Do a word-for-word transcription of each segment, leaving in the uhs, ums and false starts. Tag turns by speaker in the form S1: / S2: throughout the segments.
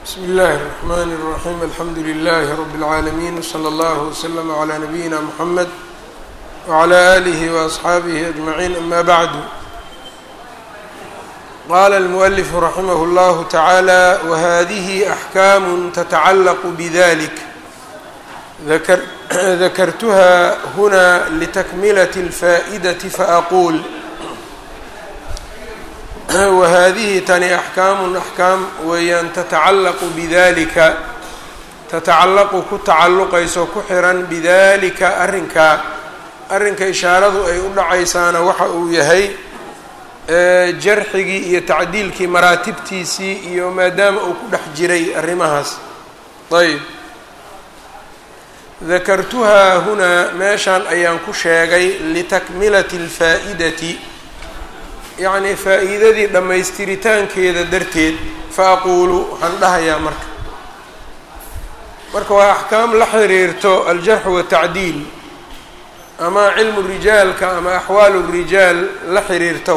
S1: بسم الله الرحمن الرحيم الحمد لله رب العالمين وصلى الله وسلم على نبينا محمد وعلى آله وأصحابه أجمعين أما بعد قال المؤلف رحمه الله تعالى وهذه أحكام تتعلق بذلك ذكر ذكرتها هنا لتكملة الفائدة فأقول وهذه tani أحكام أحكام weeyaan تتacalq بذلika تتacalqu ku tacalqayso ku xiran bidalika arrinka arrinka ishaaradu ay u dhacaysaana waxa uu yahay jarxigii iyo tacdiilkii maraatibtiisii iyo maadaama uu ku dhex jiray arrimahaas ayb dakartuhaa hunaa meeshaan ayaan ku sheegay litakmilati اlfaa'idati yacni faa-iidadii dhammaystiritaankeeda darteed fa aquulu waxaan dhahayaa marka marka waa axkaam la xiriirto aljarx watacdiil ama cilmu rijaalka ama axwaalu rijaal la xiriirto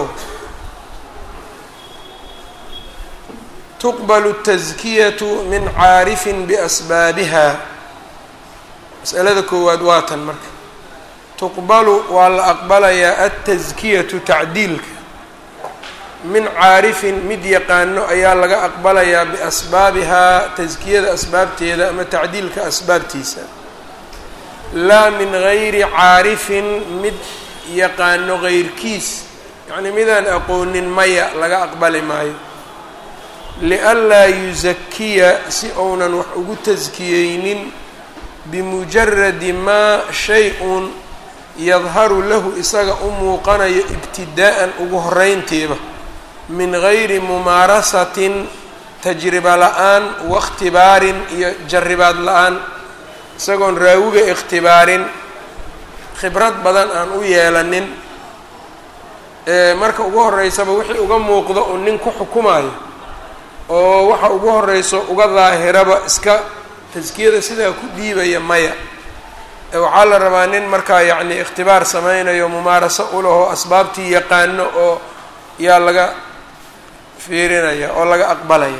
S1: tuqbalu taskiyatu min caarifin biasbaabiha mas'alada koowaad waa tan marka tuqbalu waa la aqbalayaa altaskiyatu tacdiilka min caarifin mid yaqaano ayaa laga aqbalayaa biasbaabihaa taskiyada asbaabteeda ama tacdiilka asbaabtiisa laa min gayri caarifin mid yaqaano gayrkiis yacnii midaan aqoonin maya laga aqbali maayo lianlaa yusakiya si ounan wax ugu taskiyeynin bimujaradi maa shay-un yadharu lahu isaga u muuqanayo ibtidaa'an ugu horeynteeba min gayri mumaarasatin tajriba la-aan wakhtibaarin iyo jarribaad la-aan isagoon raawiga ikhtibaarin khibrad badan aan u yeelanin marka ugu horeysaba wixii uga muuqdo uu nin ku xukumayo oo waxa ugu horeyso uga daahiraba iska taskiyada sidaa ku dhiibaya maya waxaa la rabaa nin markaa yacni ikhtibaar sameynayo mumaaraso ulaho asbaabtii yaqaano oo yaa laga fiirinaya oo laga aqbalaya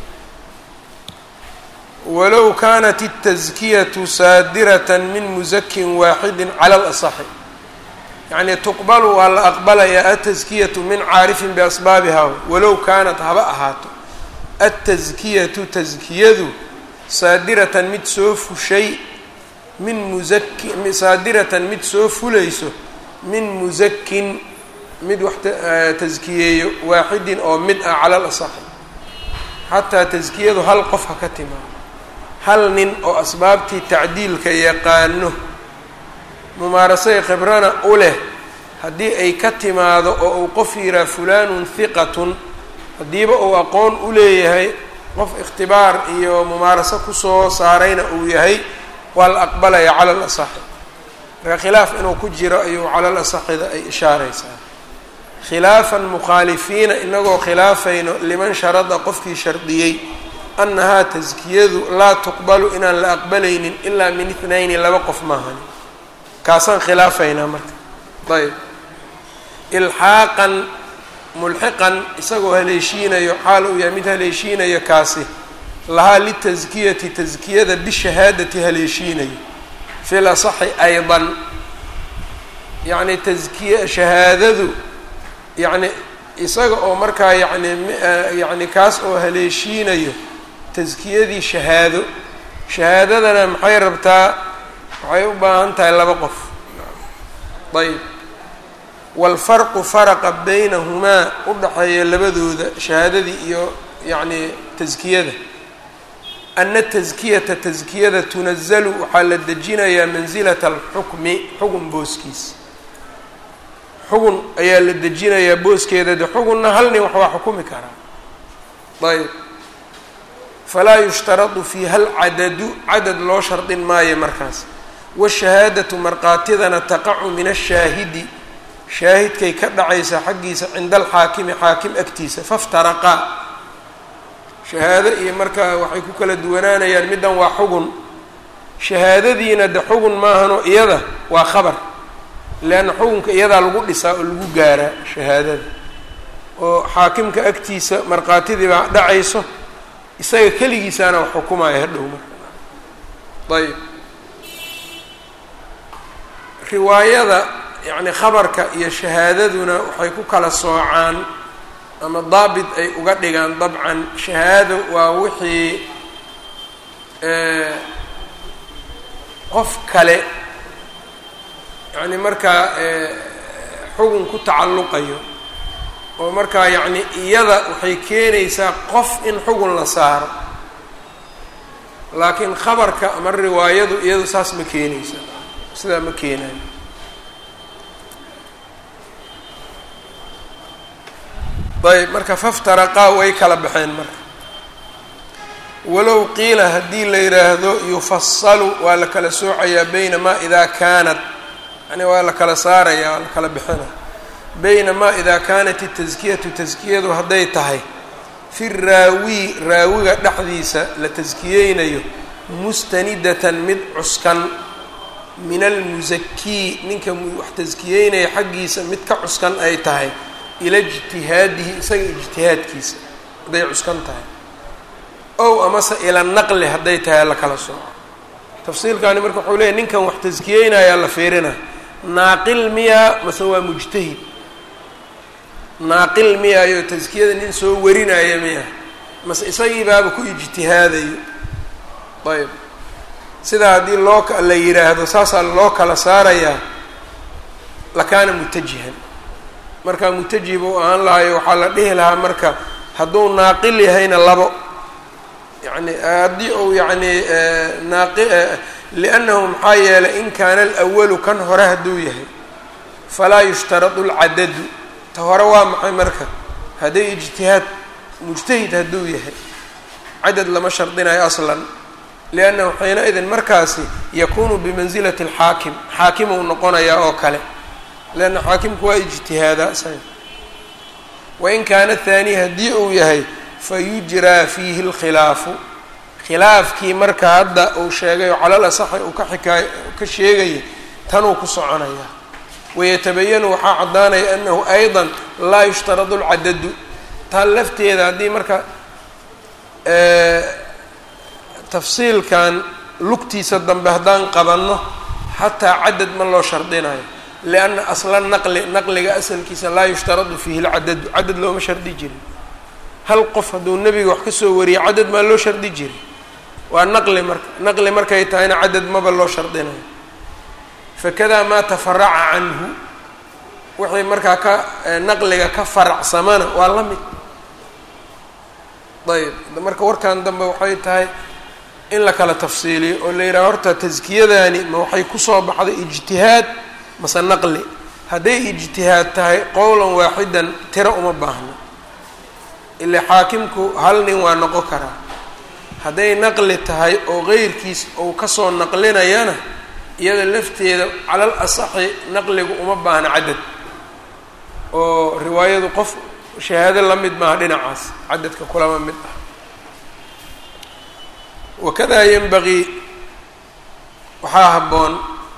S1: walow kaanat الtaskiyatu saadiratan min musakin waaxidi cala alasaxi yacni tuqbalu waa la aqbalayaa altaskiyatu min caarifin biasbaabiha walow kaanat haba ahaato altaskiyatu taskiyadu saadiratan mid soo fushay min musaki saadiratan mid soo fulayso min musakin mid wax taskiyeeyo waaxidin oo mid ah cala alasaxi xataa taskiyadu hal qof ha ka timaado hal nin oo asbaabtii tacdiilka yaqaano mumaarasay khibrana u leh haddii ay ka timaado oo uu qof yiraa fulaanun hiqatun haddiiba uu aqoon u leeyahay qof ikhtibaar iyo mumaaraso kusoo saarayna uu yahay waa la aqbalaya cala alasaxi marka khilaaf inuu ku jiro ayuu cala alasaxida ay ishaaraysaa khilaafan mukhaalifiina inagoo khilaafayno liman sharada qofkii shardiyey annahaa taskiyadu laa tuqbalu inaan la aqbalaynin ilaa min ithnayni laba qof maahani kaasaan khilaafaynaa marka ayb ilxaaqan mulxiqan isagoo haleeshiinayo xaal uu yahay mid haleeshiinayo kaasi lahaa litaskiyati taskiyada bishahaadati haleeshiinayo fil asaxi aydan yacni taskiya shahaadadu yacni isaga oo markaa yacni yacni kaas oo haleeshiinayo taskiyadii shahaado shahaadadana maxay rabtaa waxay u baahan tahay laba qof ayb waalfarqu faraqa baynahumaa u dhaxeeya labadooda shahaadadii iyo yacni taskiyada ana taskiyata taskiyada tunazalu waxaa la dejinayaa mansilata alxukmi xugun booskiis xugun ayaa la dejinayaa booskeeda de xugunna hal nin wax waa xukumi karaa ayb falaa yushtaradu fiiha alcadadu cadad loo shardin maayo markaas washahaadatu markaatidana taqacu min ashaahidi shaahidkay ka dhacaysa xaggiisa cinda alxaakimi xaakim agtiisa faftaraqaa shahaado iyo markaa waxay ku kala duwanaanayaan middan waa xugun shahaadadiina de xugun maahano iyada waa khabar leanna xukunka iyadaa lagu dhisaa oo lagu gaaraa shahaadada oo xaakimka agtiisa markhaatidii baa dhacayso isaga keligiisaana wax xukumaya hadhow marka ayb riwaayada yacni khabarka iyo shahaadaduna waxay ku kala soocaan ama daabit ay uga dhigaan dabcan shahaado waa wixii qof kale yacni markaa xugun ku tacalluqayo oo markaa yacni iyada waxay keenaysaa qof in xugun la saaro laakiin khabarka ama riwaayadu iyadu saas ma keenaysa sidaa ma keenayo ayb marka faftaraqaa way kala baxeen marka walow qiila haddii la yidhaahdo yufasalu waa la kala soocayaa bayna maa idaa kaanat yani waa la kala saarayaa waa la kala bixina bayna maa idaa kaanat itaskiyatu taskiyadu hadday tahay fi raawi raawiga dhexdiisa la taskiyeynayo mustanidatan mid cuskan min almusakii ninka wax taskiyeynaya xaggiisa mid ka cuskan ay tahay ila ijtihaadihi isaga ijtihaadkiisa hadday cuskan tahay ow amase ila naqli hadday tahay la kala sooco tafsiilkaani marka wuxuu leeyahy ninkan wax taskiyeynayaa la fiirina naaqil miya mase waa mujtahid naaqil miya iyo taskiyada nin soo warinaya miya mase isagii baaba ku ijtihaadayo ayb sidaa haddii loo la yidhaahdo saasaa loo kala saarayaa lakaana mutajihan markaa mutajih buu ahaan lahayo waxaa la dhihi lahaa marka hadduu naaqil yahayna labo yani haddii uu yani naaqi liannahu maxaa yeelay in kaana alawalu kan hore hadduu yahay falaa yushtaradu alcadadu ta hore waa maxay marka hadday ijtihaad mujtahid hadduu yahay cadad lama shardinayo aslan liannahu xiina idin markaasi yakunu bimansilati alxaakim xaakim uu noqonayaa oo kale leanna xaakimku waa ijtihaadaa isaga wain kaana thaani haddii uu yahay fayujraa fiihi alkhilaafu khilaafkii marka hadda uu sheegayo calal asaxi uu ka xikaay ka sheegayay tanuu ku soconaya wayatabayanu waxaa caddaanaya annahu aydan laa yushtaradu alcadadu taa lafteeda haddii marka tafsiilkan lugtiisa dambe haddaan qabanno xataa cadad ma loo shardinayo lianna asla naqli naqliga asalkiisa laa yushtaradu fiihi alcadadu cadad looma shardi jirin hal qof hadduu nebiga wax ka soo wariyo cadad maa loo shardi jiray waa naqli marka naqli markay tahayna cadad maba loo shardinayo fakadaa maa tafaraca canhu wixii markaa ka naqliga ka faracsamana waa la mid ayb marka warkan dambe waxay tahay in la kala tafsiiliyo oo la yidhaha horta taskiyadaani ma waxay kusoo baxday ijtihaad mase naqli hadday ijtihaad tahay qowlan waaxidan tiro uma baahno ilaa xaakimku hal nin waa noqon karaa hadday naqli tahay oo qeyrkiis uu kasoo naqlinayana iyada lafteeda calal asaxi naqligu uma baahna cadad oo riwaayadu qof shahaado la mid maaha dhinacaas cadadka kulama mid ah wakadaa yanbagii waxaa habboon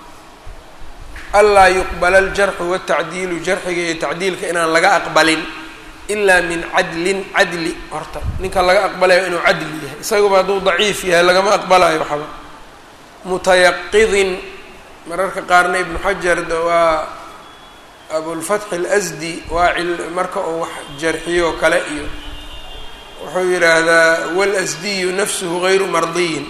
S1: anlaa yuqbala aljarxu watacdiilu jarxiga iyo tacdiilka inaan laga aqbalin ilaa min cadlin cadli horta ninka laga aqbalayo inuu cadli yahay isaguba hadduu daciif yahay lagama aqbalayo waxba mutayaqidin mararka qaarna ibnu xajar waa abulfatxi alasdi waa marka uu wax jarxiyo oo kale iyo wuxuu yidhaahdaa walasdiyu nafsuhu gayru mardiyin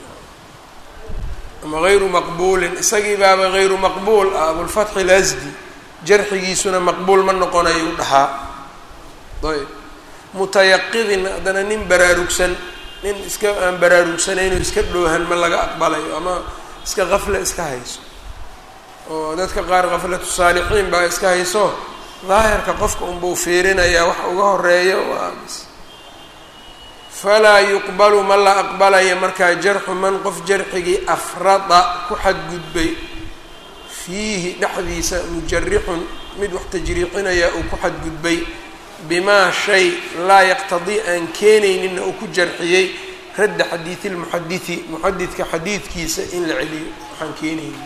S1: ama gayru maqbuulin isagii baaba gayru maqbuul ah abulfatxi alasdi jarxigiisuna maqbuul ma noqonayu dhahaa ayb mutayaqidin haddana nin baraarugsan nin iska aan baraarugsanayn oo iska dhoohan ma laga aqbalayo ama iska qafle iska hayso oo dadka qaar qaflatu saalixiin baa iska hayso daahirka qofka unbuu fiirinayaa wax uga horeeyo waa bis falaa yuqbalu ma la aqbalaya markaa jarxu man qof jarxigii afrada ku xadgudbay fiihi dhexdiisa mujarixun mid wax tajriixinaya uu ku xadgudbay bimaa shay laa yaqtadii aan keenayninna uu ku jarxiyey radda xadiidi lmuxadidi muxadidka xadiidkiisa in la celiyo waxaan keenaynin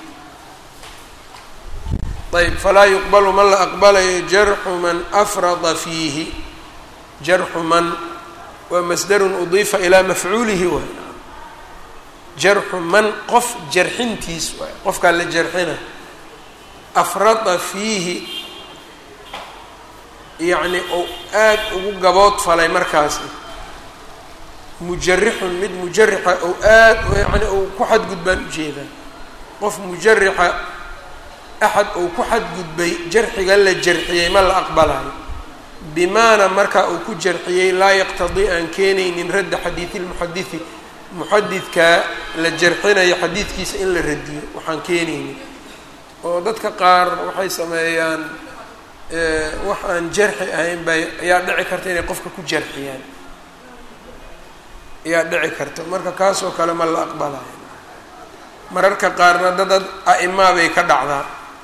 S1: ayb falaa yuqbalu ma la aqbalayo jarxu man afrada fiihi jarxu man waa masdarun udiifa ilaa mafcuulihi waay jarxu man qof jarxintiis waay qofkaa la jarxina afrada fiihi yacni ou aad ugu gabood falay markaasi mujarixun mid mujarixa ou aad yani ou ku xadgudbaan ujeedaa qof mujarixa axad ou ku xadgudbay jarxiga la jarxiyey ma la aqbalayo bimaana markaa uu ku jarxiyey laa yaqtadii aan keenaynin radda xadiidi lmuxadidi muxadidkaa la jarxinayo xadiidkiisa in la radiyo waxaan keenaynin oo dadka qaar waxay sameeyaan wax aan jarxi ahayn bay ayaa dhici karta inay qofka ku jarxiyaan ayaa dhici karta marka kaasoo kale ma la aqbalayo mararka qaarna dadad a'imaa bay ka dhacdaa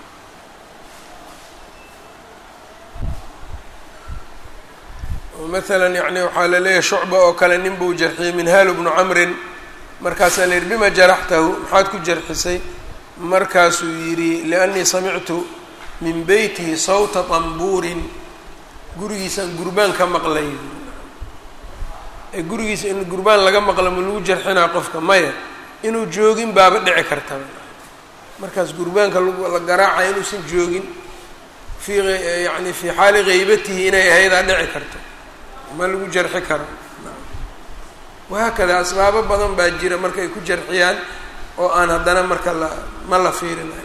S1: maalan yani waxaa la leeyahay shucba oo kale nin buu jarxiyey minhaalu bnu camrin markaasaa la yidhi bima jaraxtahu maxaad ku jarxisay markaasuu yidhi liannii samictu min beytihi sawta tambuurin gurigiisaan gurbaan ka maqlay ee gurigiisa in gurbaan laga maqla ma lagu jarxinaa qofka maya inuu joogin baaba dhici karta markaas gurbaanka la garaacaya inuusan joogin fii yani fii xaali haybatihi inay ahaydaa dhici karto ma lagu jarxi karo wahaakada asbaabo badan baa jira marka ay ku jarxiyaan oo aan haddana marka la ma la fiirinayo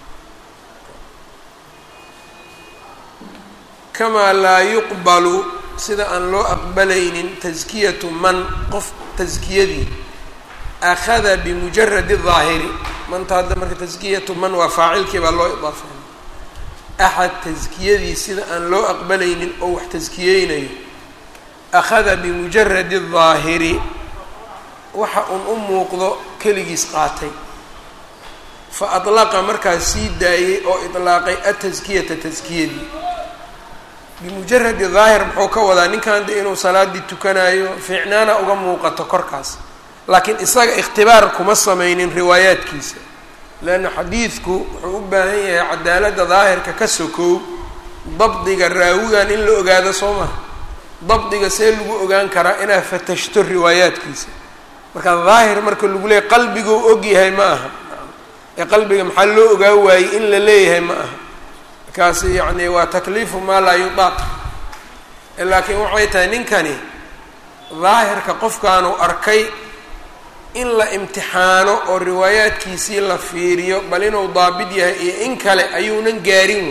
S1: kamaa laa yuqbalu sida aan loo aqbalaynin taskiyatu man qof taskiyadii akhada bimujaradi daahiri manta hadda marka taskiyatu man waa faacilkii baa loo idaafeynay axad taskiyadii sida aan loo aqbalaynin oo wax taskiyeynayo akhada bimujaradi daahiri waxa un u muuqdo keligiis qaatay fa adlaqa markaas sii daayey oo idlaaqay ataskiyata taskiyadii bimujaradi daahir muxuu ka wadaa ninkan de inuu salaadii tukanayo fiicnaana uga muuqato korkaas laakiin isaga ikhtibaar kuma sameynin riwaayaadkiisa leanna xadiidku wuxuu u baahan yahay cadaaladda daahirka ka sokow dabdiga raawigan in la ogaado soo maha dabdiga see lagu ogaan karaa inaad fatashto riwaayaadkiisa marka daahir marka lagu leeyahy qalbiguu og yahay ma aha ee qalbiga maxaa loo ogaa waayey in la leeyahay ma aha kaasi yacni waa takliifu maa laa yudaaq laakiin waxay tahay ninkani daahirka qofkaanu arkay in la imtixaano oo riwaayaadkiisii la fiiriyo bal inuu daabid yahay iyo in kale ayuunan gaarin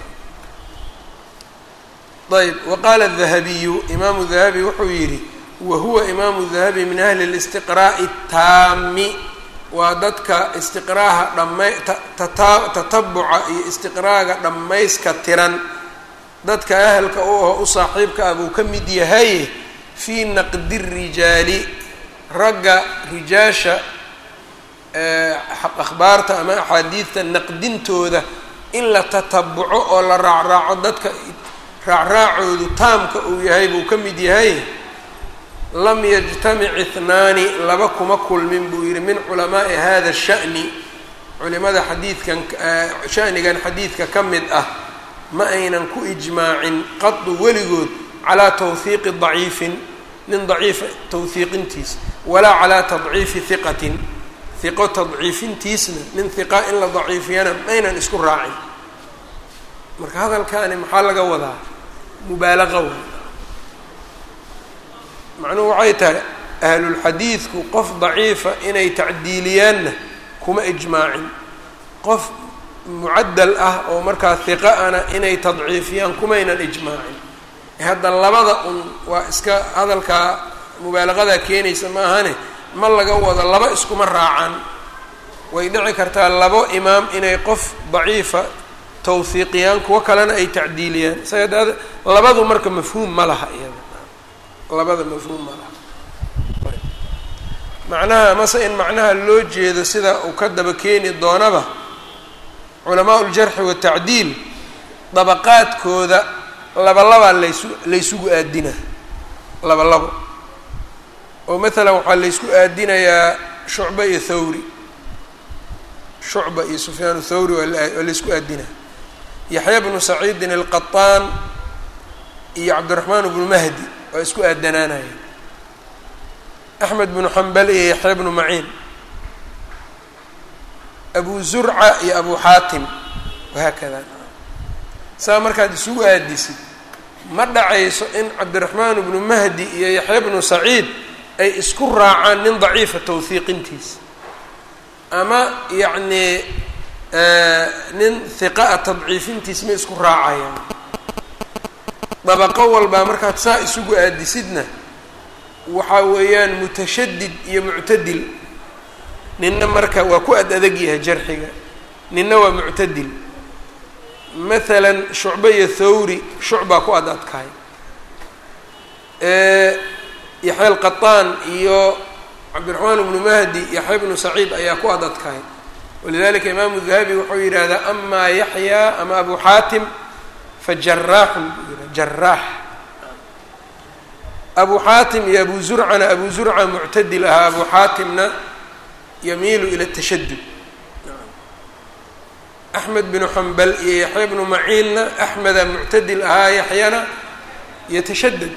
S1: way ayb waqaala dahabiyu imaamu dahabi wuxuu yidhi wa huwa imaamu dahabi min ahli listiqraa'i taami waa dadka istiqraaha dhamay tatabuca iyo istiqraaga dhammayska tiran dadka ahalka u aho u saaxiibka ah buu ka mid yahay fii naqdi rijaali ragga rijaasha akhbaarta ama axaadiidta naqdintooda in la tatabuco oo la raacraaco dadka raacraacoodu taamka uu yahay buu ka mid yahay lam yajtamic ihnaani laba kuma kulmin buu yihi min culamaa'i hada sha'ni culimada xadiidkan sha'nigan xadiidka ka mid ah ma aynan ku ijmaacin qadu weligood calaa tawhiiqi daciifin nin daciifa tawhiiqintiisa walaa calaa tadciifi hiqatin hiqo tadciifintiisna nin hiqa in la daciifiyana maynan isku raacin marka hadalkaani maxaa laga wadaa mubaalaqa way macnuhu waxay tahay ahlulxadiidku qof daciifa inay tacdiiliyaanna kuma ijmaacin qof mucaddal ah oo markaa hiqa ana inay tadciifiyaan kumaynan ijmaacin hadda labada un waa iska hadalkaa mubaalaqadaa keenaysa ma ahane ma laga wado laba iskuma raacaan way dhici kartaa labo imaam inay qof daciifa tawhiiqiyaan kuwo kalena ay tacdiiliyaan isaga labadu marka mafhuum ma laha iyada labada mafhuum ma laha macnaha mase in macnaha loo jeedo sida uu ka daba keeni doonaba culamaa uljarxi watacdiil dabaqaadkooda laba labaa laysu laysugu aadina laba labo oo maalan waxaa laysku aadinayaa shucba iyo thawri shucba iyo sufyaan thawri waa laysku aadina yaxya bnu saciidin alqaطaan iyo cabdiraxmaan bnu mahdi waa isku aadanaanaya أحmed بن xambal iyo yaxya bnu maciin abu zurca iyo abu xaatim wahaakada saa markaad isugu aadisid ma dhacayso in cabdiraxmaan bnu mahdi iyo yaxya bnu saciid ay isku raacaan nin daciifa tawhiiqintiisa ama yacnii nin hiqaa tadciifintiis ma isku raacayaan dabaqo walbaa markaad saa isugu aadisidna waxaa weeyaan mutashadid iyo muctadil ninna marka waa ku ad adag yahay jarxiga ninna waa muctadil maalan shucba iyo thawri shucbaa ku ad adkahay yaxya alqaطaan iyo cabdiraxmaan bnu mahdi yaxya bnu saciid ayaa ku ad adkahay walidalika imaamu dahabi wuxuu yidhaahdaa amaa yaxya ama abu xaatim fajaraaxun jaraax abu xaatim iyo abu zurcana abu zurca muctadil ahaa abu xaatimna yamiilu ila tashadud axmed bnu xambal iyo yaxya bnu maciinna axmeda muctadil ahaa yaxyana yatashadad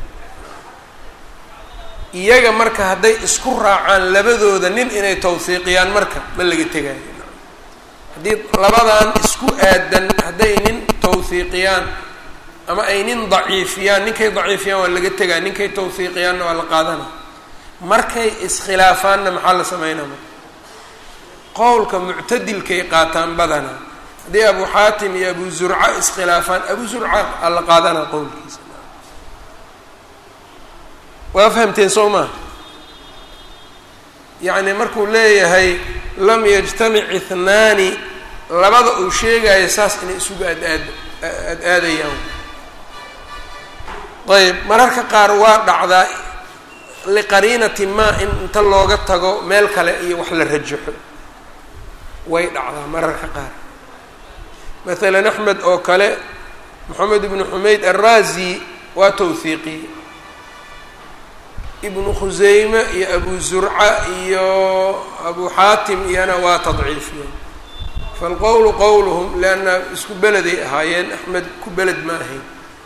S1: iyaga marka hadday isku raacaan labadooda nin inay tawhiiqiyaan marka ma laga tegaayo haddii labadan isku aadan hadday nin tawhiiqiyaan ama ay nin daciifiyaan ninkay daciifiyaan waa laga tegaa ninkay tawhiiqiyaanna waa la qaadana markay iskhilaafaanna maxaa la sameynaa marka qowlka muctadilkay qaataan badana haddii abu xaatim iyo abu zurca iskhilaafaan abu zurca aa la qaadanaa qowlkiisa waa fahamteen soo maa yacni markuu leeyahay lam yajtamic ihnaani labada uu sheegayo saas inay isugu ad-aad ad-aadayaan ayb mararka qaar waa dhacdaa liqariinati ma in inta looga tago meel kale iyo wax la rajaxo way dhacdaa mararka qaar maalan axmed oo kale moxamed ibnu xumayd alraazi waa tawhiiqiye ibnu khuseyme iyo abu zurca iyo abu xaatim iyana waa tadciifiye falqowlu qowluhum lianna isku beleday ahaayeen axmed ku beled ma ahayn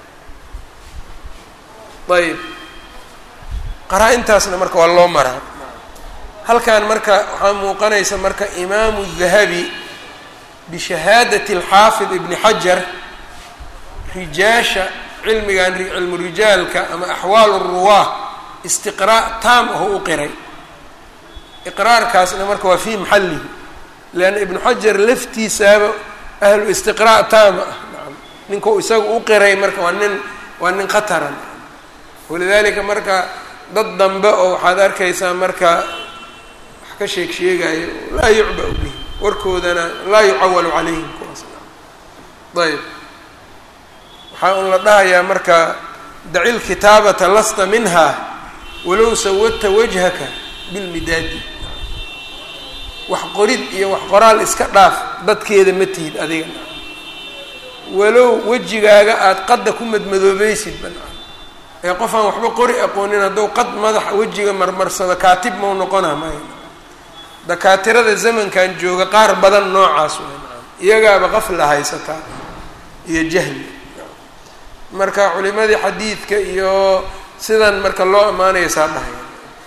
S1: ayb qaraa-intaasna marka waa loo maraa halkan marka waxaa muuqanaysa marka imaamu dahabi bishahaadati alxaafid ibni xajar rijaasha cilmigan cilmu rijaalka ama axwaal ruwaah istiqraa' taam aho u qiray iqraarkaasna marka waa fii maxallihi leanna ibnu xajar laftiisaaba ahlu istiqraa' taama ah nacam ninkau isaga u qiray marka waa nin waa nin khataran walidalika marka dad dambe oo waxaad arkaysaa marka wax ka sheeg sheegayo laa yucba' bihi warkoodana laa yucawalu calayhim kuwaas ayb waxaa un la dhahayaa marka daci lkitaabata lasta minha walow sawadta wajhaka bilmidaadi wax qorid iyo wax qoraal iska dhaaf dadkeeda ma tihid adiga walow wejigaaga aada qadda ku madmadoobaysid ban ee qof aan waxba qori aqoonin hadduu qad madaxa wejiga marmarsado kaatib mau noqonaa maya dakaatirada zamankan jooga qaar badan noocaas way iyagaaba qafla haysataa iyo jahli marka culimadii xadiidka iyo sidan marka loo ammaanaya saa dhahaya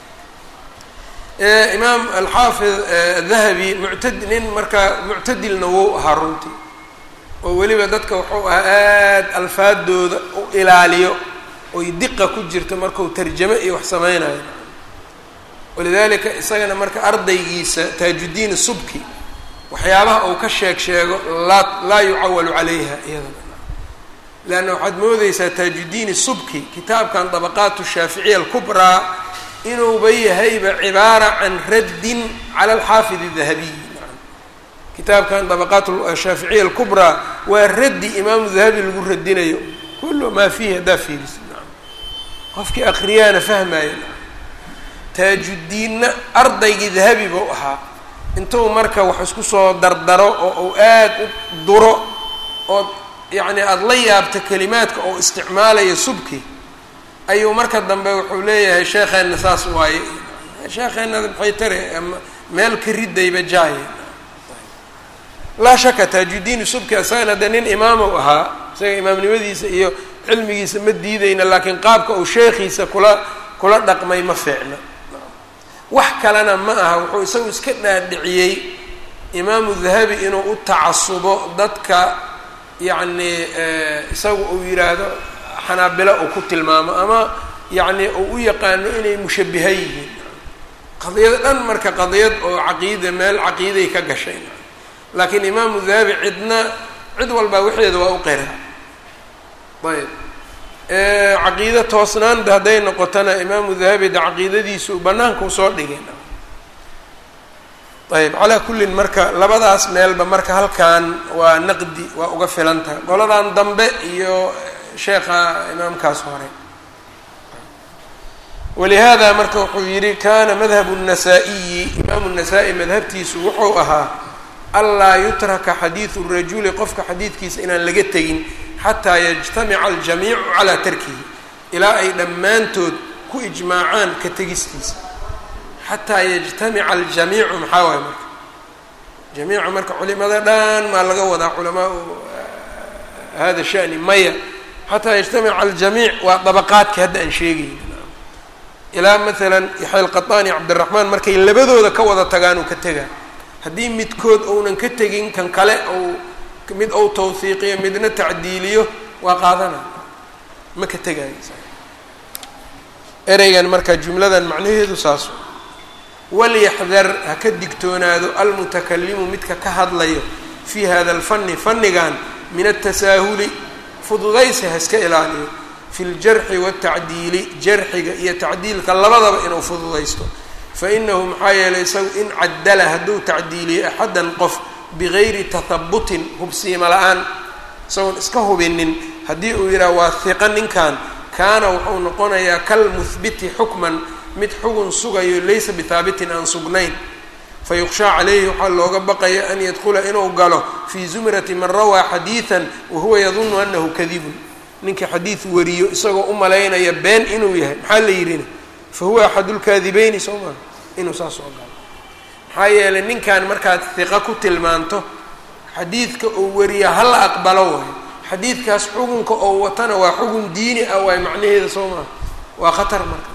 S1: imaam alxaafid dahabi muctad nin marka muctadilna wou ahaa runtii oo weliba dadka wuxuu ahaa aada alfaadooda u ilaaliyo oy diqa ku jirto markau tarjame iyo wax sameynayo walidalika isagana marka ardaygiisa taajuddiin subki waxyaabaha uu ka sheeg sheego laa laa yucawalu calayha iyadana leanna waxaad moodeysaa taajuddiin subki kitaabkan dabaqaat shaaficiya alkubraa inuuba yahayba cibaara can raddin cala alxaafid adahabiy kitaabkan dabaqaat shaaficiya alkubraa waa raddi imaamu dahabi lagu radinayo kullu maa fiihi haddaa fiiris qofkii akriyaana fahmaayo taajuddiinna ardaygii dahabi buu ahaa intuu marka wax isku soo dardaro oo uu aad u duro oo yacni aada la yaabta kelimaadka oo isticmaalaya subki ayuu marka dambe wuxuu leeyahay sheekheenna saas waaye sheekheennada maxay tare ama meel ka ridayba jaaye laa shaka taajuddiin subki asagana dee nin imaamow ahaa isaga imaamnimadiisa iyo cilmigiisa ma diidayna laakiin qaabka uu sheekhiisa kula kula dhaqmay ma fiicna wax kalena ma aha wuxuu isagu iska dhaadhiciyey imaamu dahabi inuu u tacasubo dadka yacni isagu uu yidhaahdo xanaabilo uu ku tilmaamo ama yacni uu u yaqaano inay mushabbiha yihiin qadiyada dhan marka qadiyad oo caqiida meel caqiiday ka gashay laakiin imaamu dahabi cidna cid walbaa waxeeda waa u qira ayb caqiida toosnaanta hadday noqotona imaamu dahabi de caqiidadiisu banaanka usoo dhigeen ayb calaa kullin marka labadaas meelba marka halkan waa naqdi waa uga filan tahay qoladan dambe iyo sheekha imaamkaas hore walihada marka wuxuu yihi kana madhabu الnasaa-iyi imaamu الnasaa-i madhabtiisu wuxuu ahaa anlaa yutraka xadiidu rajuli qofka xadiidkiisa inaan laga tegin xataa yajtamica aljamiicu calaa tarkihi ilaa ay dhammaantood ku ijmaacaan ka tegistiisa xataa yajtamica aljamiicu maxaa waay marka jamiica marka culimada dhan maa laga wadaa culamaau hada shani maya xataa yajtamica aljamiic waa dabaqaadki hadda aan sheegayna ilaa maalan yaxya alqaطaani cabdiraxmaan markay labadooda ka wada tagaan uu ka tegaa haddii midkood ounan ka tegin kan kale ou mid ou tawhiiqiyo midna tacdiiliyo waa qaadana ma ka tegayo ereygan marka jumladan macnaheedu saas walyaxdar ha ka digtoonaado almutakalimu midka ka hadlayo fii hada alfanni fannigan min atasaahuli fududaysi ha iska ilaaliyo fi ljarxi waatacdiili jarxiga iyo tacdiilka labadaba inuu fududaysto fainahu maxaa yeelay isagu in cadala hadduu tacdiiliyo axadan qof bigayri tahabutin hubsiima la-aan isagoon iska hubinin haddii uu yidhaha waa hiqa ninkan kaana wuxuu noqonayaa kalmuhbiti xukman mid xugun sugayo laysa bihaabitin aan sugnayn fayuqshaa calayhi waxaa looga baqaya an yadkhula inuu galo fii zumrati man rawaa xadiidan wahuwa yadunu anahu kadibun ninkii xadiid wariyo isagoo u malaynaya been inuu yahay maxaa la yidhina fahuwa axadulkaadibeyni soo maa inuu saas oo galo maxaa yeelay ninkan markaad hiqa ku tilmaanto xadiidka oo wariya hala aqbalo waayo xadiidkaas xugunka oo watana waa xugun diini ah waay macnaheeda soo maa waa khatar marka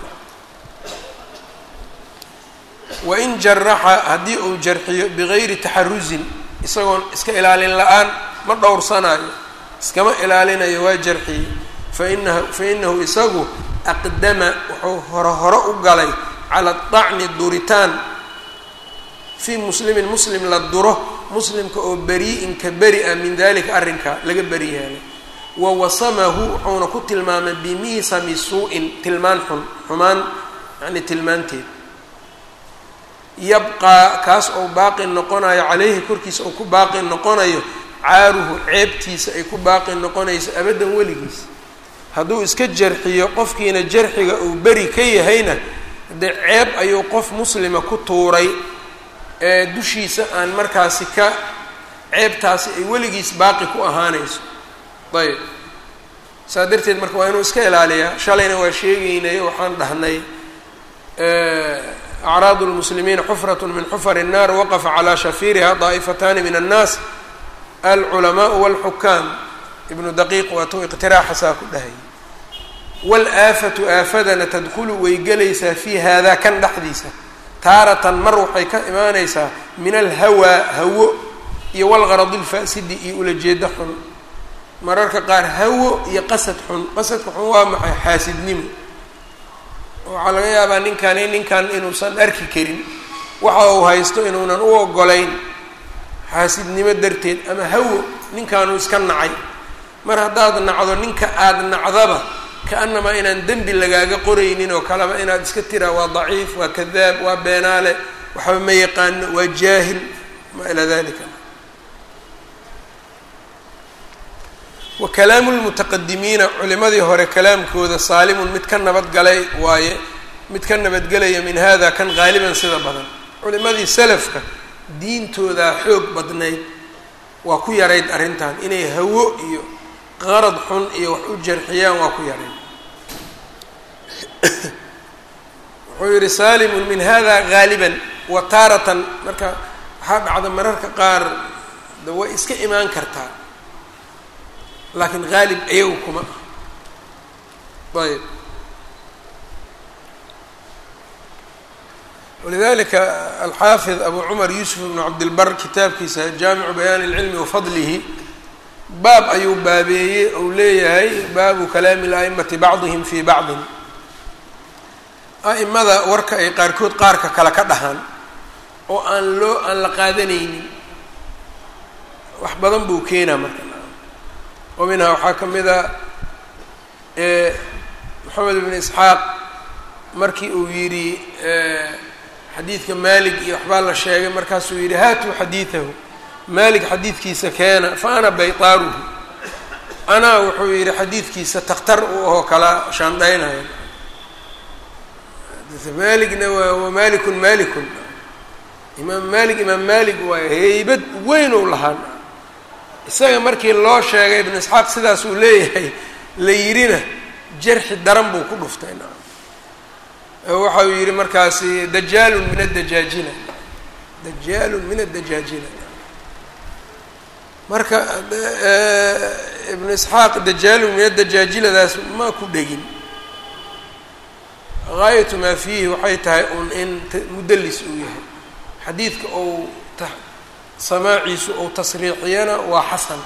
S1: wain jaraxa haddii uu jarxiyo bigayri taxarusin isagoon iska ilaalin la-aan ma dhowrsanaayo iskama ilaalinayo waa jarxiye fainahu fainahu isagu aqdama wuxuu hore hore u galay cala dacni duritaan fii muslimin muslim la duro muslimka oo beri-in ka beri ah min dalika arrinka laga beri yeelay wa wasamahu wuxuuna ku tilmaamay bimiisami suu-in tilmaan xun xumaan yani tilmaanteed yabqaa kaas oo baaqi noqonayo caleyhi korkiisa oo ku baaqi noqonayo caaruhu ceebtiisa ay ku baaqi noqonayso abaddan weligiis hadduu iska jarxiyo qofkiina jarxiga uu beri ka yahayna dee ceeb ayuu qof muslima ku tuuray ee dushiisa aan markaasi ka ceebtaasi ay weligiis baaqi ku ahaanayso ayb saa darteed marka waa inuu iska ilaaliyaa shalayna waa sheegaynay waxaan dhahnay acraad lmuslimiina xufrat min xufar الnaar waqafa calaa shafiiriha daa'ifatani min annaas alculamaau wاlxukaam ibnu daqiiq waatuu iqtiraaxasaa ku dhahay wاlaafatu aafadana tadkulu way gelaysaa fii haadaa kan dhexdiisa taaratan mar waxay ka imaanaysaa min alhawaa hawo iyo walgaradi اlfaasidi iyo ulajeedo xun mararka qaar hawo iyo qasad xun qasadka xun waa maxay xaasidnimo waxaa laga yaabaa ninkani ninkan inuusan arki karin waxa uu haysto inuunan u ogolayn xaasidnimo darteed ama hawo ninkaanuu iska nacay mar haddaad nacdo ninka aada nacdaba ka-annamaa inaan dembi lagaaga qoraynin oo kaleba inaad iska tiraa waa daciif waa kadaab waa beenaale waxba ma yaqaano waa jaahil maa ilaa dalika wa kalaamu lmutaqadimiina culimadii hore kalaamkooda saalimun mid ka nabadgalay waaye mid ka nabadgelaya min hada kan qaaliban sida badan culimadii salafka diintoodaa xoog badnayd waa ku yarayd arrintan inay hawo iyo qarad xun iyo wax u jarxiyaan waa ku yarayd wuxuu yihi saalimun min hada gaaliban wa taaratan marka waxaa dhacda mararka qaar da way iska imaan kartaa laakiin haalib iyagu kuma ah ayb walidalika alxaafid abu cumar yuusuf ibnu cabdilbar kitaabkiisa jaamicu bayaani اlcilmi wafadlihi baab ayuu baabeeyey ou leeyahay baabu kalaami اla'imati bacdihim fii bacdin a'imada warka ay qaarkood qaarka kale ka dhahaan oo aan loo aan la qaadanaynin wax badan buu keenaa marka oo minhaa waxaa ka mid a moxamed ibn isxaaq markii uu yidhi xadiidka maalik iyo waxbaa la sheegay markaasuu yidhi haatuu xadiidahu maalik xadiidkiisa keena fa ana baytaaruhu anaa wuxuu yidhi xadiidkiisa takhtar u ahoo kala shaandhaynaya maaligna waa wa maalikun maalikun imaam maalik imaam maalik waa heybad weyn ou lahaan isaga markii loo sheegay ibnu isxaaq sidaas uu leeyahay la yidhina jarxi daran buu ku dhuftay waxa uu yidhi markaasi dajaalun min adajaajila dajaalun min adajaajila marka ibnu isxaaq dajaalun min adajaajiladaas ma ku dhegin gaayatu maa fiihi waxay tahay un in mudallis uu yahay xadiidka ou samaaciisu ou tasriixiyana waa xasan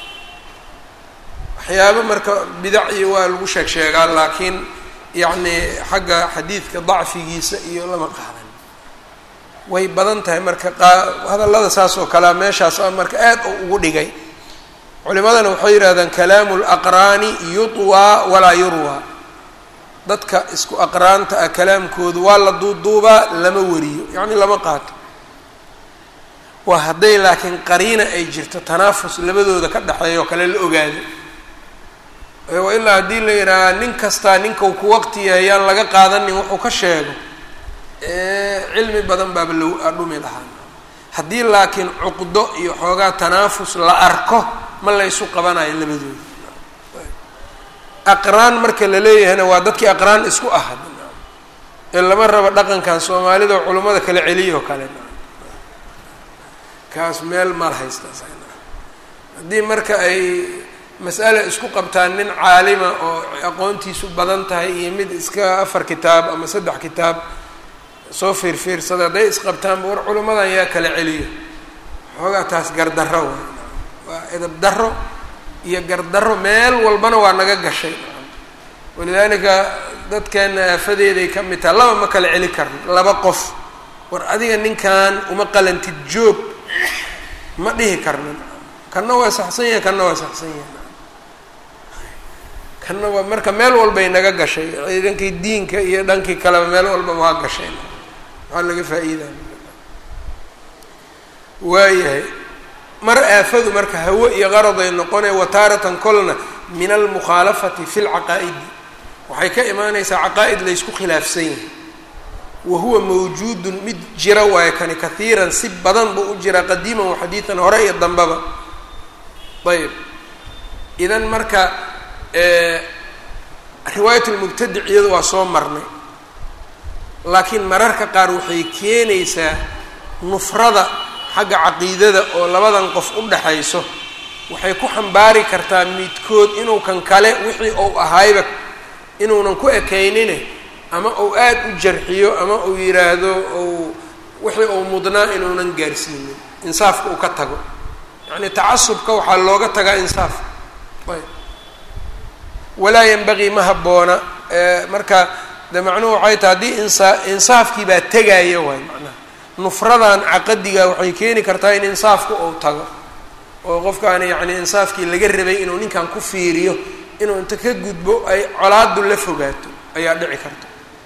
S1: waxyaabo marka bidaci waa lagu sheeg sheegaa laakiin yacni xagga xadiidka dacfigiisa iyo lama qaadan way badan tahay marka hadallada saas oo kalea meeshaas a marka aad u ugu dhigay culimadana waxay yidhahdaan kalaamu laqraani yutwaa walaa yurwaa dadka isku aqraanta ah kalaamkoodu waa la duuduubaa lama wariyo yacni lama qaato waa hadday laakiin qariina ay jirto tanaafus labadooda ka dhexeeya oo kale la ogaado wa ilaa haddii la yidhaaha nin kastaa ninkau ku waqti yahay yaan laga qaadanin wuxuu ka sheego cilmi badan baaba lo dhumi lahaa haddii laakiin cuqdo iyo xoogaa tanaafus la arko ma la ysu qabanayo labadooda aqraan marka la leeyahayna waa dadkii aqraan isku aha ee lama rabo dhaqankan soomaalida oo culummada kala celiyoo kale kaas meel mal haystaas haddii marka ay mas'ale isku qabtaan nin caalima oo aqoontiisu badan tahay iyo mid iska afar kitaab ama saddex kitaab soo fiirfiirsada hadday isqabtaanba war culimmadan yaa kala celiyo xoogaa taas gardarro waay waa edab darro iyo gardarro meel walbana waa naga gashay walidaalika dadkeena aafadeeday ka mid taha laba ma kala celi karno laba qof war adiga ninkan uma qalantid joog ma dhihi karno kanna waa saxsan yahay kanna waa saxsan yahay kanna waa marka meel walbay naga gashay dhankii diinka iyo dhankii kaleba meel walba waa gashay waxaa laga faa'iidaa waayahay mar aafadu marka hawo iyo qaraday noqonay wataaratan kolna min almukhaalafati fi lcaqaa'idi waxay ka imaanaysaa caqaa'id laysku khilaafsan yahay wahuwa mawjuudun mid jira waayo kani kahiiran si badan buu u jiraa qadiiman waxadiidan hore iyo dambaba ayb idan marka riwaayat lmubtadic iyadu waa soo marnay laakiin mararka qaar waxay keenaysaa nufrada xagga caqiidada oo labadan qof u dhaxayso waxay ku xambaari kartaa midkood inuu kan kale wixii uu ahayba inuunan ku ekaynine ama uu aad u jarxiyo ama uu yidhaahdo ou wixii uu mudnaa inuunan gaarsiinin insaafka uu ka tago yacni tacasubka waxaa looga tagaa insaaf ayb walaa yanbagii ma habboona marka de macnuhu waxay tahay haddii insaa insaafkii baa tegaya waay macnaha nufradan caqadiga waxay keeni kartaa in insaafku uu tago oo qofkaani yacni insaafkii laga rabay inuu ninkan ku fiiriyo inuu inta ka gudbo ay colaadu la fogaato ayaa dhici karta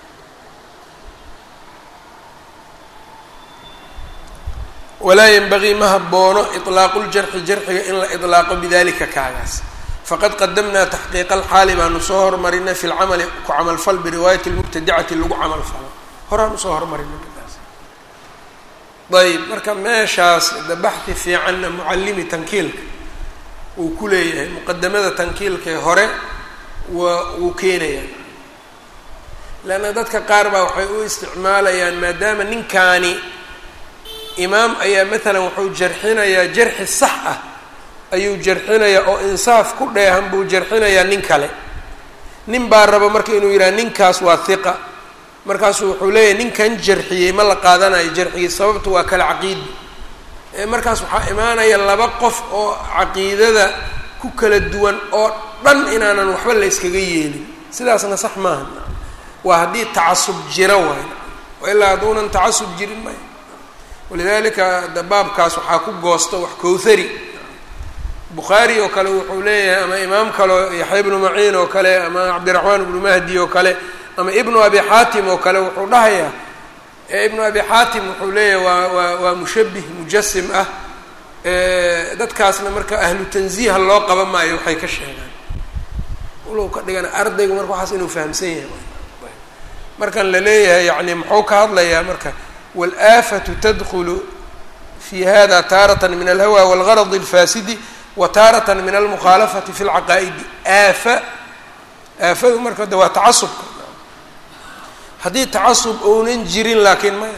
S1: walaa yanbagii ma haboono iطlaaqu ljarxi jarxiga in la iطlaaqo bidalika kaagaas faqad qadamnaa taxqiiqa alxaali baanu soo hormarinay fi lcamali ku camalfal biriwaayati lmubtadicati lagu camal falo horaan usoo hormarinay midaas ayb marka meeshaas de baxhi fiicanna mucallimi tankiilka uu ku leeyahay muqadamada tankiilkae hore waa wuu keenayaa leanna dadka qaar baa waxay u isticmaalayaan maadaama ninkaani imaam ayaa maalan wuxuu jarxinayaa jarxi sax ah ayuu jarxinayaa oo insaaf ku dheehan buu jarxinayaa nin kale nin baa raba marka inuu yidhaha ninkaas waa hiqa markaasuu wuxuu leeyahay ninkan jarxiyey ma la qaadanayo jarxigii sababtu waa kala caqiidi markaas waxaa imaanaya laba qof oo caqiidada ku kala duwan oo dhan inaanan waxba la iskaga yeelin sidaasna sax maaha waa haddii tacasub jira waay ilaa hadduunan tacasub jirin may walidaalika baabkaas waxaa ku goosta wax kowthari bukhaari oo kale wuxuu leeyahay ama imaam kaleo yaxya ibnu maciin oo kale ama cabdiraxmaan ibnu mahdi oo kale ama ibnu abi xaatim oo kale wuxuu dhahayaa ibnu abi xaatim wuxuu leeyahay waa waa waa mushabbih mujasim ah dadkaasna marka ahlu tanziiha loo qaban maayo waxay ka sheegaan ulow ka dhigana ardaygu marka waxaas inuu fahamsan yahay markan la leeyahay yani muxuu ka hadlayaa marka wal-aafatu tadkhulu fi hada taaratan min alhawa walgarad alfaasidi wa taaratan min almukhaalafati fi lcaqaa'idi aafa aafadu marka de waa tacasubka haddii tacasub ounan jirin laakiin maya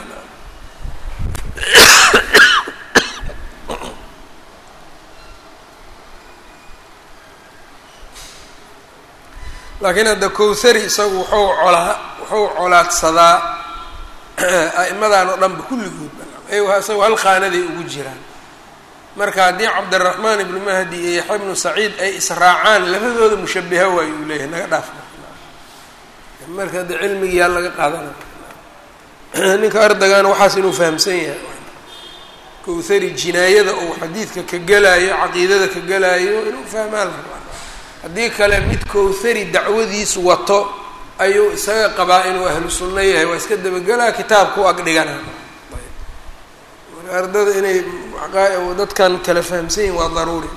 S1: laakiin hadda kowthari isagu wuxuu colaa wuxuu colaadsadaa a'imadan oo dhanba kulligood aywa isagu hal khaanaday ugu jiraan marka haddii cabdiraxmaan ibnu mahdi iyo yaxya ibnu saciid ay israacaan labadooda mushabiha waayo uu leeyahay naga dhaaf marka hadda cilmigiyaa laga qaadanaya ninka ardaygaana waxaas inuu fahamsan yahay kowthari jinaayada uu xadiidka ka gelaayo caqiidada ka gelaayo inuu fahmaan la haddii kale mid kowthari dacwadiis wato ayuu isaga qabaa inuu ahlu sunno yahay waa iska dabagelaa kitaabka u agdhigana marka ardada inay dadkan kala fahamsan yihin waa daruuri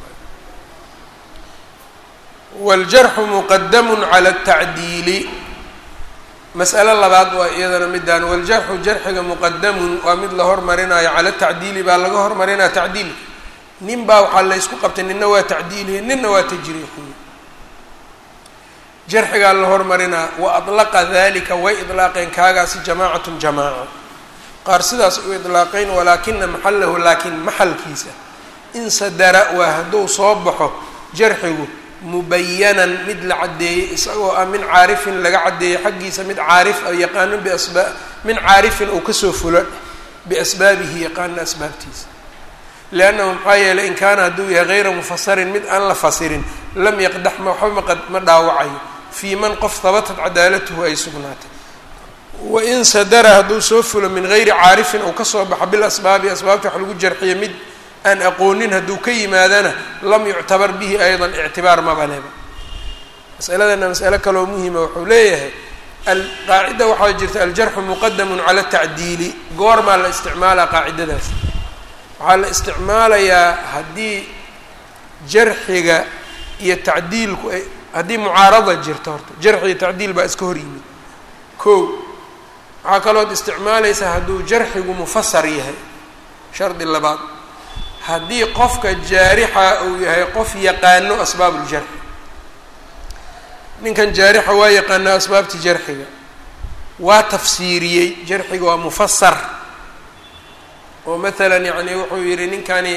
S1: wاljarxu muqadamu calى الtacdiili mas'alo labaad waa iyadana midaan waljarxu jarxiga muqadamun waa mid la hormarinayo cala tacdiili baa laga hormarinaya tacdiilka nin baa waxaa la ysku qabtay nina waa tacdiiliye nina waa tajriixiye jarxigaa la hormarinaa wa adlaqa dalika way idlaaqeen kaagaasi jamaacatun jamaaca qaar sidaas u idlaaqeyn walaakina maxalahu laakiin maxalkiisa in sadara waa hadduu soo baxo jarxigu mubayanan mid la caddeeyey isagoo ah min caarifin laga caddeeyey xaggiisa mid caarif a yaqaano biasba min caarifin uu kasoo fulo biasbaabihi yaqaano asbaabtiisa liannahu maxaa yeelay in kaana hadduu yahay hayra mufasarin mid aan la fasirin lam yaqdax ma waxba ma dhaawacayo fii man qof habatat cadaalatuhu ay sugnaatay wain sadara hadduu soo fulo min gayri caarifin uu kasoo baxo bilasbaabi asbaabta wax lagu jarxiyo mid aan aqoonin hadduu ka yimaadana lam yuctabar bihi aydan ictibaar mabaleba masaladana mas'alo kaloo muhima wuxuu leeyahay alqaacida waxaa jirta aljarxu muqadamun cala tacdiili goormaa la isticmaalaa qaacidadaas waxaa la isticmaalayaa haddii jarxiga iyo tacdiilku ay haddii mucaarada jirto horta jarxi iyo tacdiil baa iska hor yimid ko waxaa kalood isticmaalaysaa hadduu jarxigu mufasar yahay shardi labaad haddii qofka jaarixa uu yahay qof yaqaano asbaab uljarxi ninkan jaarixa waa yaqaano asbaabti jarxiga waa tafsiiriyey jarxiga waa mufasar oo maalan yani wuxuu yihi ninkani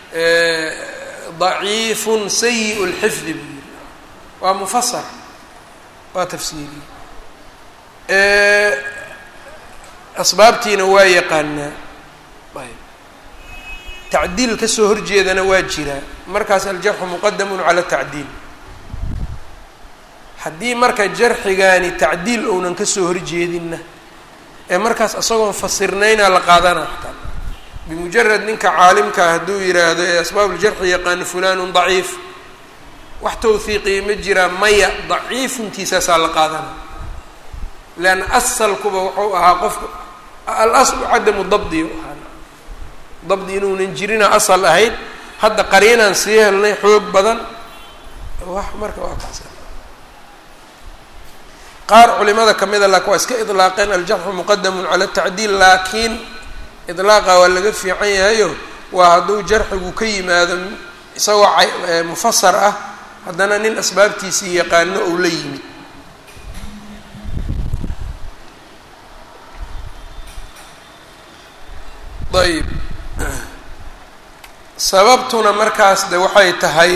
S1: daciifun sayi lxifdi buu yihi waa mufasar waa tafsiiriyey asbaabtiina waa yaqaanaa ayb tacdiil kasoo horjeedana waa jiraa markaas aljarxu muqadamun cala tacdiil haddii marka jarxigaani tacdiil ounan kasoo horjeedinna ee markaas isagoon fasirnaynaa la qaadanaa xataa bimujarad ninka caalimkaa hadduu yidhaahdo ee asbaabuljarxi yaqaano fulanun daciif wax tawhiiqiya ma jiraa maya daciifuntiisaasaa la qaadanaa leanna asalkuba wuxuu ahaa qofka al-aslu cadamu dabdi ahaa dabdi inuunan jirina asal ahayd hadda qariinaan sii helnay xoog badan wax marka waa kaas qaar culimada kamida laakin waa iska idlaaqeen aljarxu muqadamun cala tacdiil laakiin idlaaqa waa laga fiican yahayo waa hadduu jarxigu ka yimaado isagoo mufasar ah haddana nin asbaabtiisii yaqaano ou la yimid ayb sababtuna markaas de waxay tahay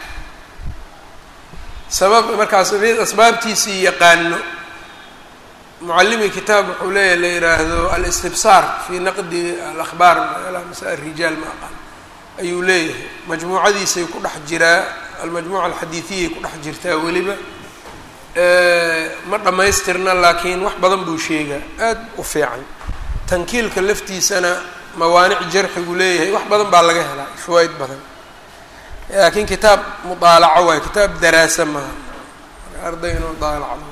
S1: sabab markaas asbaabtiisii yaqaano mucallimi kitaab wuxuu leeyahy la yidhaahdo alistibsaar fii naqdi alakhbaar masaa rijaal ma aqaan ayuu leeyahay majmuucadiisay ku dhex jiraa almajmuuca alxadiidiyay ku dhex jirtaa weliba ma dhammaystirna laakiin wax badan buu sheegaa aad u fiican tankiilka laftiisana mawaanic jarxigu leeyahay wax badan baa laga helaa fawaaid badan laakiin kitaab mudaalaco waayo kitaab daraasa maaha arday inuu daalaco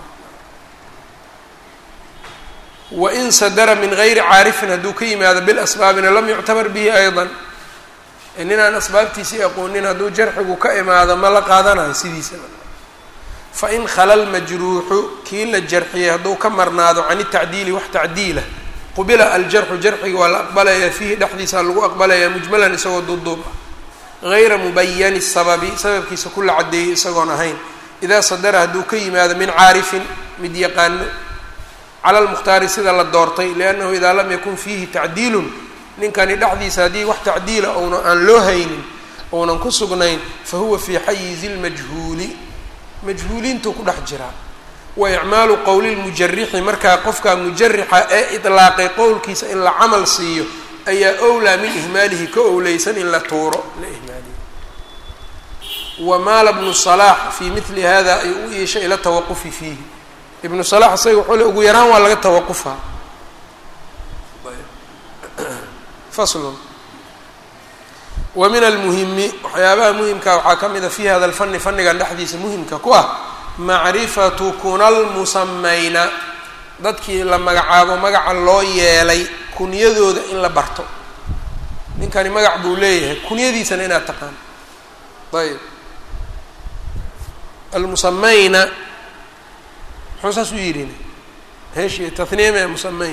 S1: wain sadara min gayri caarifin hadduu ka yimaado bilasbaabina lam yuctabar bihi ayضa ninaan asbaabtiisii aqoonin hadduu jarxigu ka imaado ma la qaadanayo sidiisaba fain khala lmajruuxu kii la jarxiyay hadduu ka marnaado can itacdiili wax tacdiila qubila aljarxu jarxiga waa la aqbalayaa fiihi dhexdiisa lagu aqbalayaa mujmalan isagoo duuduub ah gayra mubayani sababi sababkiisa kula caddeeyey isagoon ahayn idaa sadara hadduu ka yimaado min caarifin mid yaqaano cala lmukhtaari sida la doortay liannahu idaa lam yakun fiihi tacdiilun ninkani dhexdiisa haddii wax tacdiila ouna aan loo haynin ounan ku sugnayn fa huwa fii xayizi lmajhuuli majhuuliintuu ku dhex jiraa wa icmaalu qowli lmujarixi markaa qofkaa mujarixa ee idlaaqay qowlkiisa in la camal siiyo ayaa owlaa min ihmaalihi ka owleysan in la tuuro la ihmaaliyo wamaala bnu salaax fii mili hada ay u iishay ila tawaqufi fiihi ibnu salaax isaga wuxuu le ugu yaraan waa laga tawaqufaa faslun wa min almuhimi waxyaabaha muhimkaa waxaa ka mid a fii hada alfani fannigan dhexdiisa muhimka ku ah macrifatu kunal musamayna dadkii la magacaabo magaca loo yeelay kunyadooda in la barto ninkani magac buu leeyahay kunyadiisana inaad taqaan ayb almusamayna muxuu saas u yidhin heeshi tahniime musamayn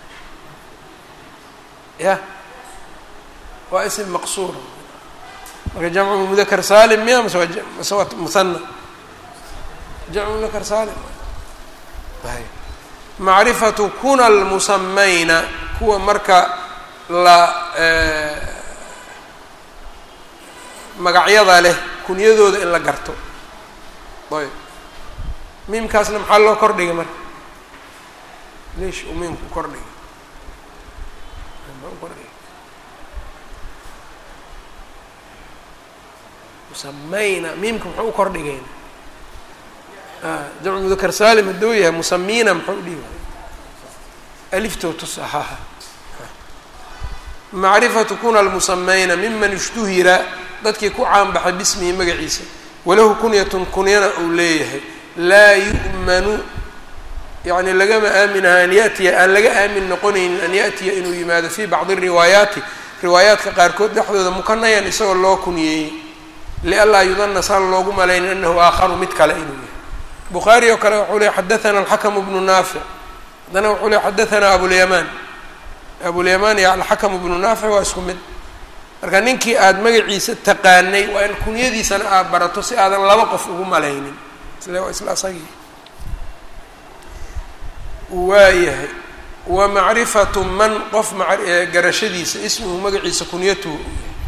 S1: ya waa ism maqsuur marka jamcu mudakar salim miya mase waa mase waa muhana jamcu mudakar salim ayb macrifatu kuna lmusamayna kuwa marka la magacyada leh kunyadooda in la garto ayb miimkaasna maxaa loo kordhigay marka leesh uu miimku kordhigay kordhigay musamayna miimka muxuu u kordhigayna jamcu mudakar salim hadduu yahay musamiina muxuu dhihi alifto tusahaha macrifatu kuna almusamayna miman ishtuhira dadkii ku caanbaxay bismihi magaciisa walahu kunyatun kunyana uu leeyahay laa yu'manu yani lagama aaminaha an yatiya aan laga aamin noqonaynin an ya'tiya inuu yimaado fii bacdi riwaayaati riwaayaadka qaarkood dhexdooda mukanayan isagoo loo kunyeeyey lianlaa yudana saan loogu malaynin anahu aakharu mid kale inuu yahay bukhaari oo kale wuxuu ley xadathana alxakamu bnu naafic haddana wuxuu ley xadathana abulyamaan abulyamaan iyo alxakamu bnu naafic waa isku mid marka ninkii aada magaciisa taqaanay waa in kunyadiisana aad barato si aadan laba qof ugu malaynin isle waa isla asagii waayahay wa macrifatu man qof garashadiisa ismuhu magaciisa kunyatuhu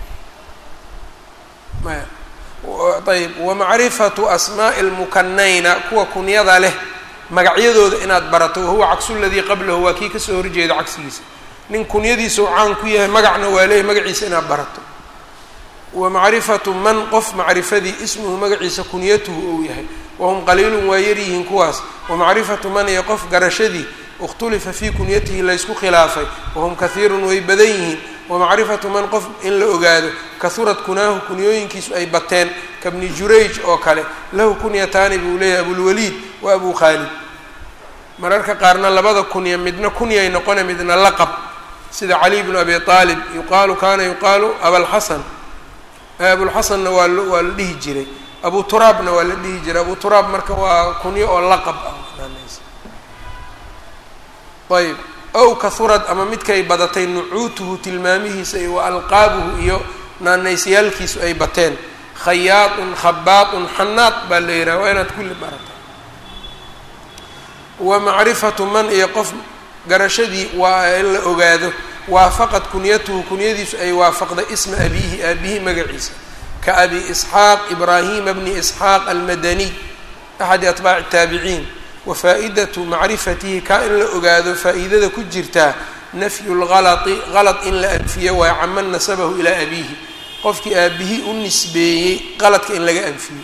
S1: maya ayb wamacrifatu asmaa'i lmukanayna kuwa kunyada leh magacyadooda inaad barato wahuwa cagsu ladii qablahu waa kii kasoo horjeeda cagsigiisa nin kunyadiisa u caan ku yahay magacna waa leeyahy magaciisa inaad barato wa macrifatu man qof macrifadii ismuhu magaciisa kunyatuhu ou yahay wahum qaliilun waa yaryihiin kuwaas wa macrifatu man iyo qof garashadii ikhtulifa fii kunyatihi laysku khilaafay wahum kahiirun way badan yihiin wa macrifatu man qof in la ogaado kahurad kunaahu kunyooyinkiisu ay bateen kabni jurayj oo kale lahu kunyataani buu leeyahay abulwaliid wa abu khaalid mararka qaarna labada kunya midna kunyay noqone midna laqab sida cali bnu abi aalib yuqaalu kaana yuqaalu abalxasan abulxasanna waa waa la dhihi jiray abu turaabna waa la dhihi jiray abu turaab marka waa kunyo oo laqab ah ayb ow kahurad ama midkay badatay nucuutuhu tilmaamihiisa iyo wa alqaabuhu iyo naanaysayaalkiisu ay bateen khayaatun khabaatun xanaad baa la yidhaha waa inaad kulli barata wa macrifatu man iyo qof garashadii waa in la ogaado waafaqad kunyatuhu kunyadiisu ay waafaqday isma abiihi aabihi magaciisa ka abi isxaaq ibraahima bni isxaaq almadaniy axadi atbaaci الtaabiciin wafaa'idatu macrifatihi kaa in la ogaado faa'iidada ku jirtaa nafyu lgalati qalad in la anfiyo waayo caman nasabahu ilaa abiihi qofkii aabihii u nisbeeyey qaladka in laga anfiyo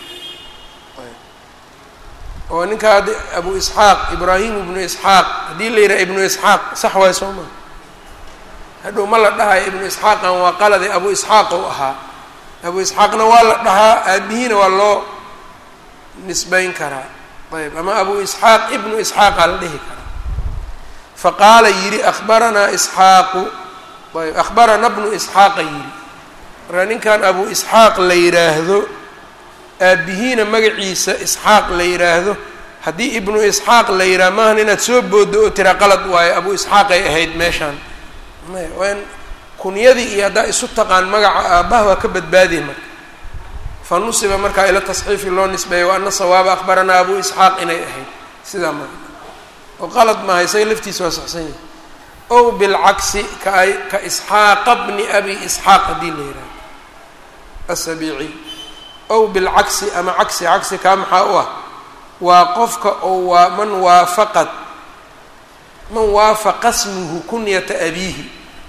S1: oo ninka hadda abu isxaaq ibraahim ibnu isxaaq haddii la yidhaha ibnu isxaaq sax waay soo maa hadhow ma la dhahayo ibnu isxaaqan waa qalade abu isxaaq ou ahaa abu isxaaqna waa la dhahaa aabihiina waa loo nisbayn karaa ayb ama abu isxaaq ibnu isxaaqa la dhihi karaa faqaala yidhi akhbaranaa isxaaqu ayb akhbarana bnu isxaaqa yidhi markaa ninkan abu isxaaq la yidhaahdo aabihiina magaciisa isxaaq la yidhaahdo haddii ibnu isxaaq la yidhaha maahan inaad soo booddo oo tiraa qalad waayo abu isxaaqay ahayd meeshaan maya waa in kunyadii iyo haddaa isu taqaan magaca aabbaha waa ka badbaadiy marka fa nusiba markaa ila tasxiifi loo nisbeeyay wa ana sawaaba akhbaranaa abu isxaaq inay ahayd sidaa ma oo qalad maaha isaga laftiisa waa saxsan yahay ow bilcagsi kaay ka isxaaqa bni abi isxaaq haddii la yidhaha asabiici ow bilcagsi ama cagsi cagsi kaa maxaa u ah waa qofka oo waa man waafaqad man waafaqa smuhu kunyata abiihi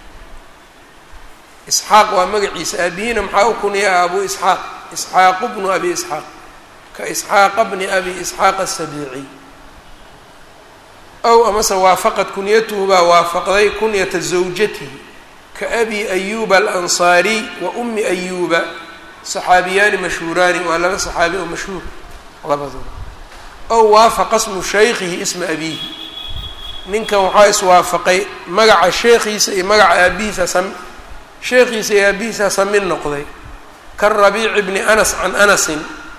S1: isxaaq waa magaciisa aabihiina maxaa u kunyaa abu isxaaq isxaaqu bnu abi isxaaq ka isxaaqa bni abi isxaaq asabiici ow amase waafaqad kunyatuhu baa waafaqday kunyata zawjatihi ka abi ayuba alansaariy wa umi ayuba saxaabiyaani mashhuuraani waa laba saxaabi oo mashhuur labadooda ow waafaqa smu shaykhihi isma abiihi ninkan waxaa iswaafaqay magaca sheekhiisa iyo magaca aabihiisa sam sheekhiisa iyo aabihiisa samin noqday karabiici bni anas can anasin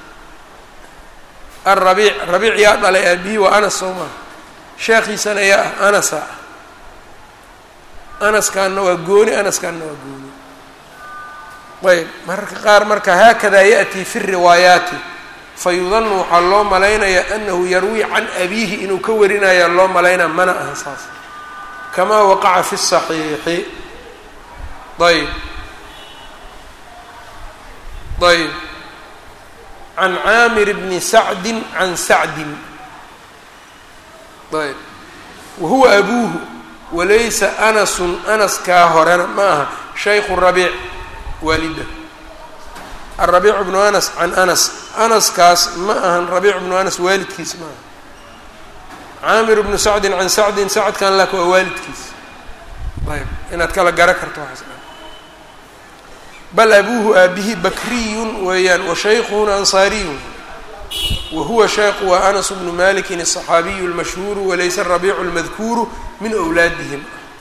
S1: arabiic rabiic yaa dhalay aabihii waa anas soo maha sheekhiisana yaa ah anasa anaskaanna waa gooni anaskaanna waa gooni ayb mararka qaar marka haakada ya'tii fi riwaayaati fayudanu waxaa loo malaynayaa anahu yarwii can abiihi inuu ka warinayaa loo malaynaa mana aha saas kamaa waqaca fi الصaxiixi ayb ayb can caamir bni sacdi can sacdin ayb wahuwa abuuhu walaysa anasun anaskaa horena ma aha shaykhu rabiic waalida arabiic bnu anas can anas anaskaas ma ahan rabiic bnu anas waalidkiis ma aha caamir bnu sacdin can sacdin sacadkan laka waa waalidkiis ayb inaad kala gara karto waxaas dhan bal abuuhu aabihi bakriyun weeyaan wa shaykhuhuna ansaariyun wa huwa shaykhu waa anas bnu malikin الصaxaabiyu اlmashhuuru walaysa arabiicu اlmadkuuru min wlaadihim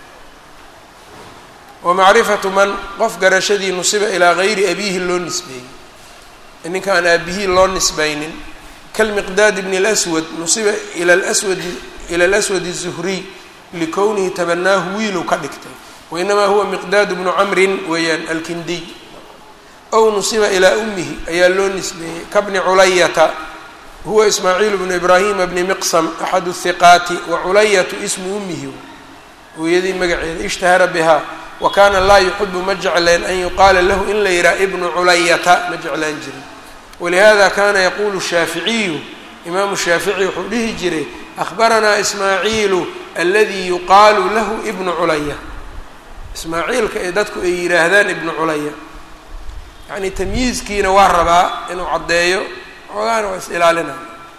S1: wamacrifatu man qof garashadii nusiba ilaa gayri abiihi loo nisbeeyey ninka aan aabihii loo nisbaynin kalmiqdaad bni اlأswad nusiba ila aswad ila اlaswad الzuhriy likownihi tabanaahu wiilow ka dhigtay wainamaa huwa miqdaad bnu camrin weeyaan alkindiy ow nusiba ilaa umihi ayaa loo nisbeeyey kabni culayata huwa ismaaciil bnu ibraahima bni miqsam axad الhiqaati wa culayatu ismu umihi hooyadii magaceeda ishtahara bihaa wa kaana laa yuxibu ma jecleen an yuqaala lahu in la yidhaha ibnu culayata ma jeclaan jirin walihada kana yaqulu shaaficiyu imaamu shaafici wuxuu dhihi jiray akhbaranaa ismaaciilu aladi yuqaalu lahu ibnu culaya ismaaciilka ee dadku ay yidhaahdaan ibnu culaya yacni tamyiizkiina waa rabaa inuu caddeeyo xoogaana waa is ilaalinaya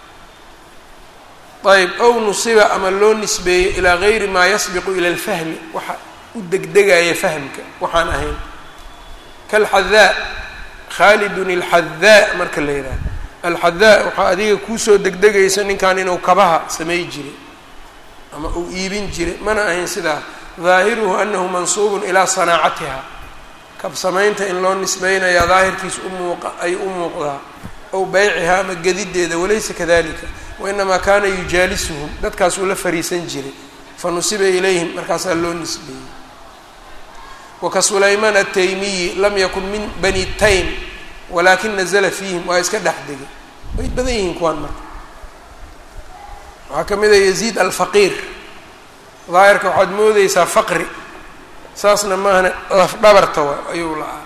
S1: ayb ow nusiba ama loo nisbeeyo ilaa gayri maa yasbiqu ila alfahmi waxa u degdegaya fahmka waxaan ahayn kalxadaa khaalidun alxadaa marka la yidhaaha alxadaa waxaa adiga kuusoo degdegaysa ninkan inuu kabaha samay jiray ama uu iibin jiray mana ahayn sidaa daahiruhu anahu mansuubun ilaa sanaacatiha kab samaynta in loo nisbeynayaa daahirkiisa umuuqa ay u muuqdaa ow beycihaa ama gedideeda walaysa kadalika wainamaa kaana yujaalisuhum dadkaasuu la fariisan jiray fa nusiba ilayhim markaasaa loo nisbeeyey waka sulaymaan ataymiyi lam yakun min bani taym walaakin nazla fiihim waa iska dhex degay way badan yihiin kuwaan marka waxaa ka mid a yaziid alfaqiir daahirka waxaad moodeysaa faqri saasna maahane laf dhabarta wa ayuu la-aa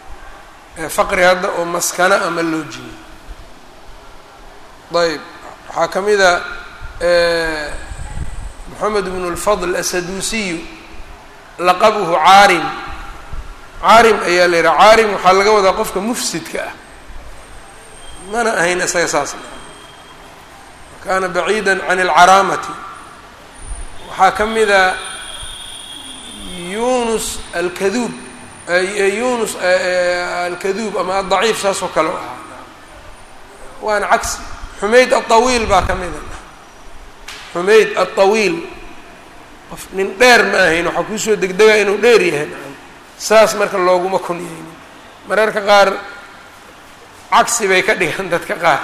S1: faqri hadda oo maskana ama loo jiyo ayb waxaa ka mida moxamed bnu lfadl asaduusiyu laqabuhu caarim caarim ayaa la yidhaha caarim waxaa laga wadaa qofka mufsidka ah mana ahayn isaga saas kaana baciida can alcaraamati waxaa ka mida yunus alkaduub yunus alkaduub ama adaciif saas oo kale u ahaa waana cagsi xumayd alطawiil baa ka mida xumayd alطawiil qof nin dheer ma ahayn waxaa kuusoo degdegaa inuu dheer yahay saas marka looguma kunyeynin mararka qaar cagsi bay ka dhigan dadka qaar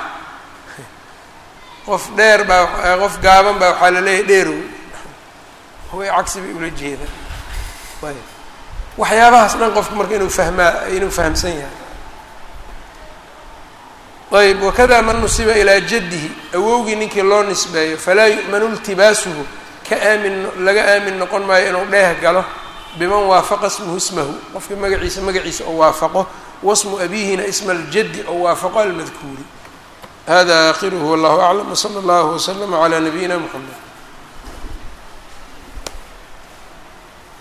S1: qof dheer baa qof gaaban baa waxaa la leeyahay dheerow way cagsi bay ula jeedaan ayb waxyaabahaas dhan qofku marka inuu fahmaa inuu fahamsan yahay ayb wakada man nusiba ilaa jaddihi awowgii ninkii loo nisbeeyo falaa yu'manu iltibaasuhu ka aamin laga aamin noqon maayo inuu dheeh galo biman waafaqa ismuhu ismahu qofka magaciisa magaciisa oo waafaqo wasmu abihina isma aljaddi oo waafaqo almadkuuri hada aakhiruhu wallahu aclam wsala allahu waslama calaa nabiyina muxamed